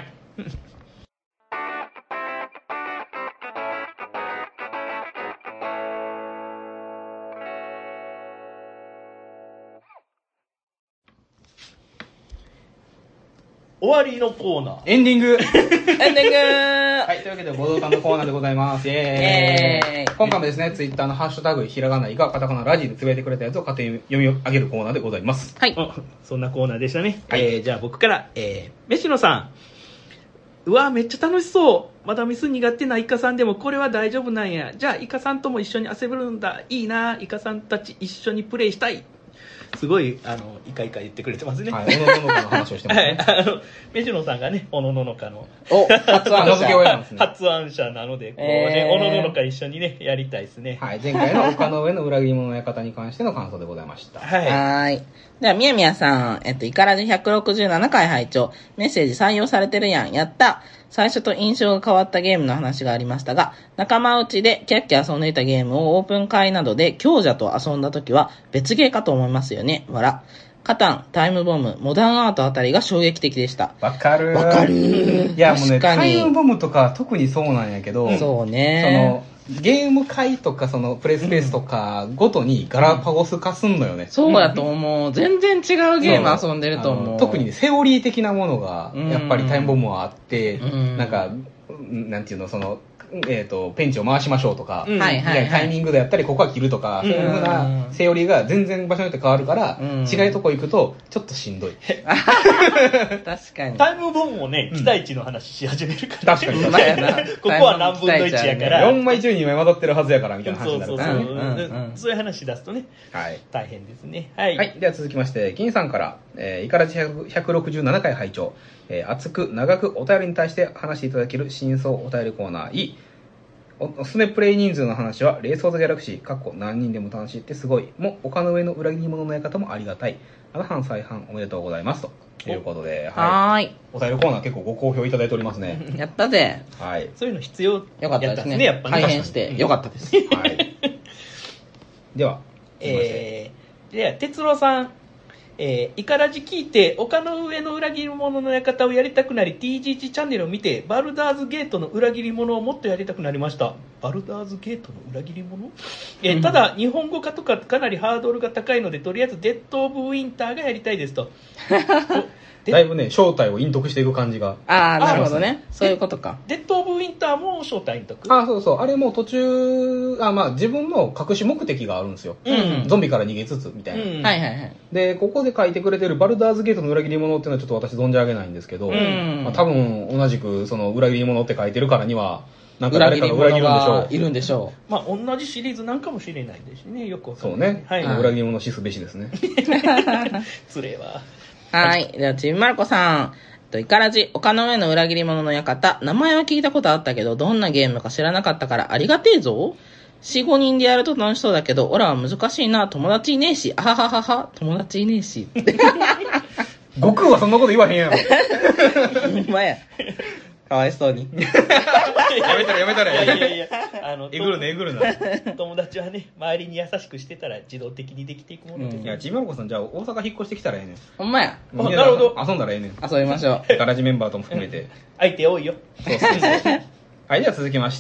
終わりのコーナー。 エンディング。 エンディング。 はい、というわけで、ご同感のコーナーでございます。イエーイ。今回もですね、ツイッターのハッシュタグ、ひらがないが、カタカナラジでつぶやいてくれたやつを勝手に読み上げるコーナーでございます。 はい。 そんなコーナーでしたね。 はい、 じゃあ僕から、飯野さん。うわめっちゃ楽しそう。まだミス苦手なイカさんでもこれは大丈夫なんや。じゃあイカさんとも一緒に遊べるんだ。いいな。イカさんたち一緒にプレイしたい。すごい、イカイカ言ってくれてますね。 はい、おのののかの話をしてますね。 はい、メジュノさんがね、おのののかの。 発案者。 発案者なので、こうね、おのののか一緒にね、やりたいですね。 はい、前回の丘の上の裏切り者の館に関しての感想でございました。 はい。では、みやみやさん、イカラジ167回拝聴メッセージ採用されてるやん。やった。最初と印象が変わったゲームの話がありましたが、仲間内でキャッキャ遊んでいたゲームをオープン会などで強者と遊んだ時は別ゲーかと思いますよね。わら。カタン、タイムボム、モダンアートあたりが衝撃的でした。 わかる。 わかる。 いや、もうね、タイムボムとか特にそうなんやけど、 そうね。 ゲーム会とかプレイスペースとかごとにガラパゴス化すんのよね。 そうやと思う。全然違うゲーム遊んでると思う。 特にセオリー的なものがやっぱりタイムボムはあって、なんか、なんていうの、ペンチを回しましょうとか、タイミングでやったり、ここは切るとか、そういうふうなセオリーが全然場所によって変わるから、違うとこ行くと、ちょっとしんどい。 確かに。 タイムボムもね、期待値の話し始めるから。 確かに。 ここは何分の1やから。 4枚中2枚混ざってるはずやから、みたいな話になるから。 そういう話出すとね、大変ですね。はい。 では続きまして、金さんから、イカラジ167回拝聴熱く長くお便りに対して話していただける真相お便りコーナーいい。おすすめプレイ人数の話は、レースオブギャラクシー、何人でも楽しいってすごい。も、丘の上の裏切り者の館もありがたい。半再販おめでとうございます。ということで、 はい。 お便りコーナー結構ご好評いただいておりますね。 やったぜ。 はい。 そういうの必要よかったですね。やっぱね。大変してよかったです。 はい。では、 では、哲郎さん。イカラジ聞いて丘の上の裏切り者の館をやりたくなり TGG チャンネルを見てバルダーズゲートの裏切り者をもっとやりたくなりました。バルダーズゲートの裏切り者、ただ日本語化とかかなりハードルが高いのでとりあえずデッド・オブ・ウィンターがやりたいですと。 だいぶね、正体を隠匿していく感じが。 ああ、なるほどね。そういうことか。 デッド・オブ・ウィンターも正体隠匿。 そうそう。あれも途中、自分の隠し目的があるんですよ。ゾンビから逃げつつ、みたいな。 はいはいはい。 で、ここで書いてくれてるバルダーズゲートの裏切り者っていうのはちょっと私存じ上げないんですけど、多分同じくその裏切り者って書いてるからには、なんか誰かが裏切るんでしょう。 いるんでしょう。同じシリーズなんかもしれないですしね、よくわかんない。そうね。はい。裏切り者しすべしですね。 つれは。 はい。では、ちびまる子さん。イカラジ、丘の上の裏切り者の館。名前は聞いたことあったけど、どんなゲームか知らなかったからありがてえぞ。4、5人でやると楽しそうだけど、オラは難しいな。友達いねえし。あはははは。友達いねえし。 悟空はそんなこと言わへんやろ。 ほんまや。かわいそうに。 やめたらやめたら。 いやえぐるなえぐるな。 友達はね、周りに優しくしてたら自動的にできていくものです。 いや、ちびまる子さん、じゃあ大阪引っ越してきたらええねん。 ほんまや。 なるほど。 遊んだらええねん。 遊びましょう。 ガラジメンバーとも含めて。 相手多いよ。 そうそうそう。はい、では続きまして、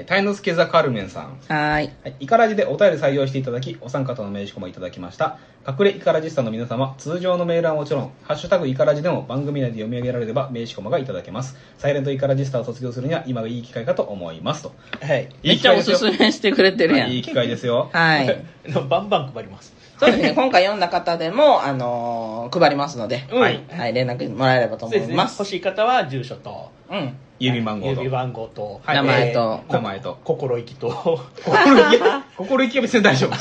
タイノスケザカルメンさん。 はい。 イカラジでお便り採用していただき、お三方の名刺コマいただきました。隠れイカラジスタの皆様、通常のメールはもちろん、ハッシュタグイカラジでも番組内で読み上げられれば名刺コマがいただけます。サイレントイカラジスタを卒業するには今がいい機会かと思いますと。 はい。 めっちゃおすすめしてくれてるやん。 いい機会ですよ。 はい。 バンバン配ります。 そうですね、今回読んだ方でも、配りますので、 うんはい、連絡もらえればと思います。 欲しい方は住所と、 郵便番号と。 郵便番号と、 名前と、 心意気と。 心意気は別に大丈夫です。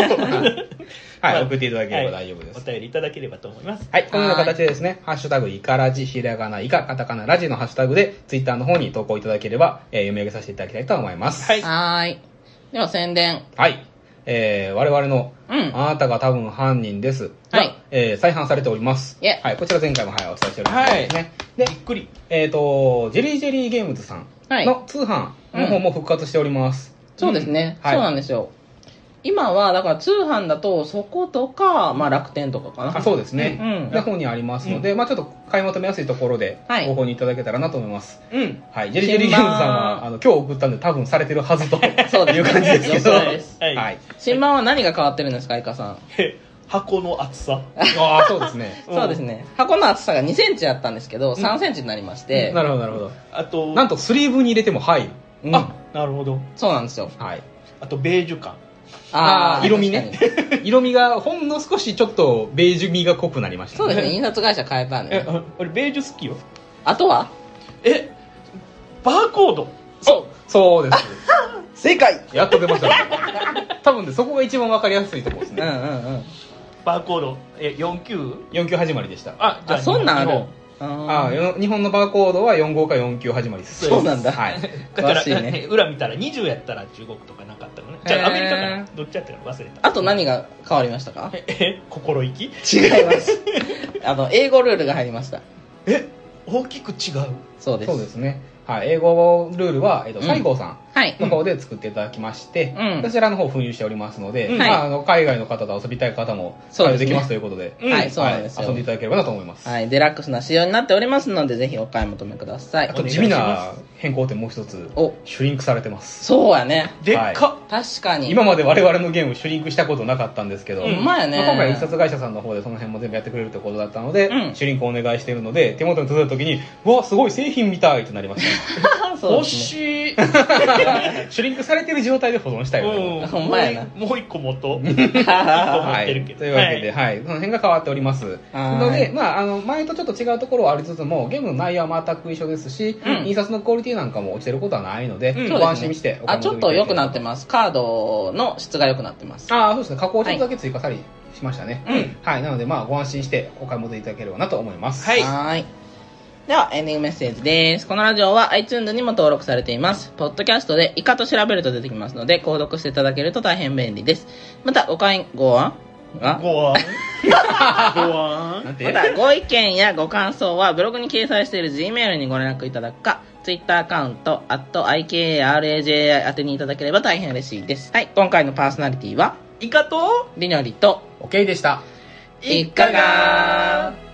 はい、送っていただければ大丈夫です。 お便りいただければと思います。 はい、このような形でですね、ハッシュタグイカラジ、ひらがなイカ、カタカナラジのハッシュタグで、ツイッターの方に投稿いただければ、読み上げさせていただきたいと思います。 はい。では宣伝。 はい。我々の、あなたが多分犯人です。はい。再販されております。はい。こちら前回もお伝えしておりますですね。 で、びっくり。 ジェリージェリーゲームズさんの通販の方も復活しております。 そうですね。そうなんですよ。今は、だから通販だと、そことか、まあ楽天とかかな。 そうですね。の方にありますので、まあちょっと買い求めやすいところで、ご購入いただけたらなと思います。はい。ジェリージェリーゲームズさんは、今日送ったんで多分されてるはずという感じですけど。はい。 新版は何が変わってるんですか、イカさん。 箱の厚さ。 ああ、そうですね。 そうですね。箱の厚さが2センチあったんですけど、3センチになりまして。 なるほど、なるほど。 あと、 なんとスリーブに入れても入る。 あ、なるほど。 そうなんですよ。 はい。 あと、ベージュ感。 色味ね。色味がほんの少しちょっとベージュ味が濃くなりました。 そうですね、印刷会社変えたんで。 俺ベージュ好きよ。 あとはバーコード。 そうです。 正解。 やっと出ましたね。多分ね、そこが一番わかりやすいところですね。 バーコード、49 始まりでした。 あ、そんなんある。 日本のバーコードは45か49始まりです。 そうなんだ。 はい。だから裏見たら20やったら中国とかなかったのね。じゃあアメリカかな、どっちやったか忘れた。 あと何が変わりましたか？ 心意気？違います。英語ルールが入りました。 大きく違う。 そうですね。はい、英語ルールは、西郷さんの方で作っていただきまして、そちらの方を封入しておりますので、海外の方と遊びたい方も対応できますということで、 はい、そうなんですよ。 遊んでいただければなと思います。 はい、デラックスな仕様になっておりますので、ぜひお買い求めください。 あと地味な変更点もう一つ、シュリンクされてます。 そうやね。 でっか。 確かに。 今まで我々のゲームシュリンクしたことなかったんですけど、 今回印刷会社さんの方でその辺も全部やってくれるってことだったので、シュリンクお願いしているので、手元に届いた時に、うわ、すごい製品みたいとなりました。 欲しい。 シュリンクされてる状態で保存したいよね。 ほんまやな。 もう一個元。一個持ってるけど。 というわけで、はい。その辺が変わっております。ので、前とちょっと違うところはありつつも、ゲームの内容は全く一緒ですし、印刷のクオリティなんかも落ちてることはないので、ご安心してお買い求めいただければ。 ちょっと良くなってます。カードの質が良くなってます。 そうですね。加工ちょっとだけ追加されしましたね。はい。なので、ご安心してお買い求めいただければなと思います。 はい。では、エンディングメッセージです。このラジオは iTunes にも登録されています。ポッドキャストでイカと調べると出てきますので、購読していただけると大変便利です。また、ご意見やご感想はブログに掲載している Gmail にご連絡いただくか、Twitter アカウント、@IKARAJI 宛てにいただければ大変嬉しいです。はい、今回のパーソナリティは、 イカと、 りのりと、 OK でした。 いかが